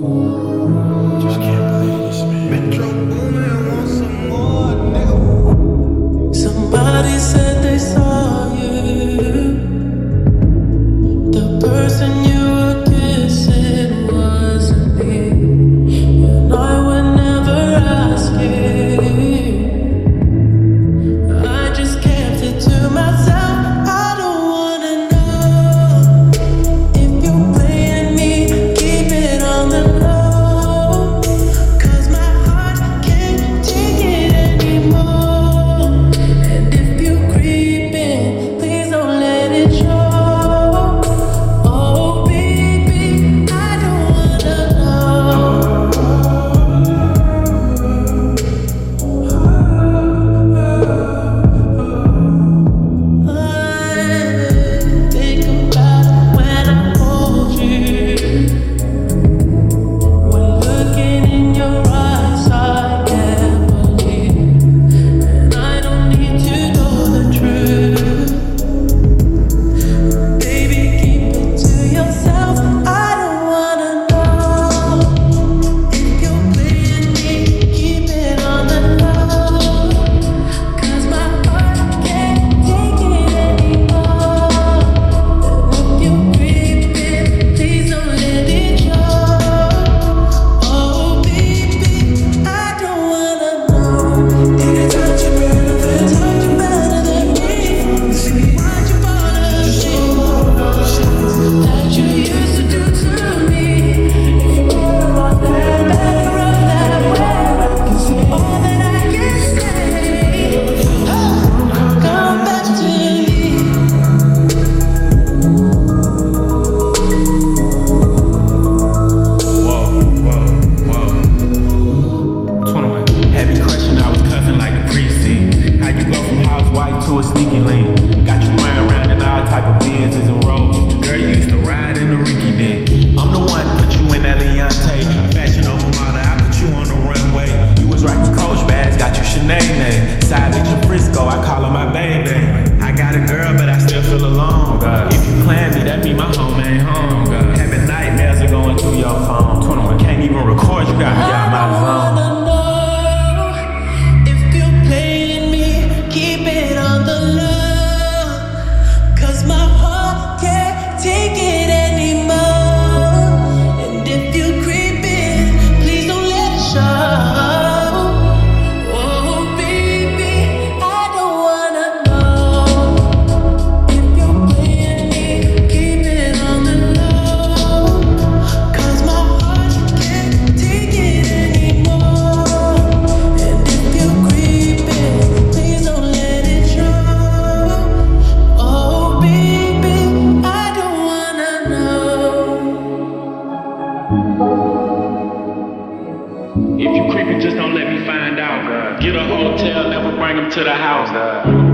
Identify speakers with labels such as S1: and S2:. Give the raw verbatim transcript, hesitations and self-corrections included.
S1: Just can't believe this, man. Metro Boomin want some more, nigga.
S2: Somebody said they saw you. The person you were kissing wasn't me, and I would never ask you. I just kept it to myself. I don't wanna know if you're playing me. Keep it on the low, 'cause my heart can't take it anymore. And if you creeping, please don't let it show. Oh baby, I don't wanna know. I think about when I hold you. When looking in your eyes, I can't believe. And I don't need to know the truth. Baby, keep it to yourself. I don't wanna know if you're playing me. Keep it on the low, 'cause my heart can't take it anymore. And if you creep it, please don't let it show. Oh baby, I don't wanna know. Did you touch it better than touch it better than me? Why'd you bother shit that you used to do to me? If you better off that, better off that way. 'Cause all that I can say, come back to me.
S1: Whoa, whoa, whoa. twenty-one. Had me crushing, I was cuffing like the precinct. How you go from house white to a sneaky link? Got you running around in all type of Benzes and Rolls. Girl, you used to ride in the Ricky Dick. I'm the one put you in that Leontay. Fashion over model, I put you on the runway. You was rocking Coach bags, got you Sinead. Side bitch in Frisco, I call her my baby. I got a girl, but I still feel alone. If you plan me, that mean my home ain't home. Having nightmares are going through your phone. twenty-one. Can't even record, you got me out my
S2: I
S1: zone.
S2: wanna know if you're playing me. Keep it on the low, 'cause my heart can't take it anymore. And if you creeping, please don't let it show. Oh baby, I don't wanna know if you're playing me. Keep it on the low, 'cause my heart can't take it anymore. And if you creeping, please don't let it show. Oh baby, I don't wanna know.
S1: If you creeping, just don't let me find out. Get a hotel, never bring them to the house.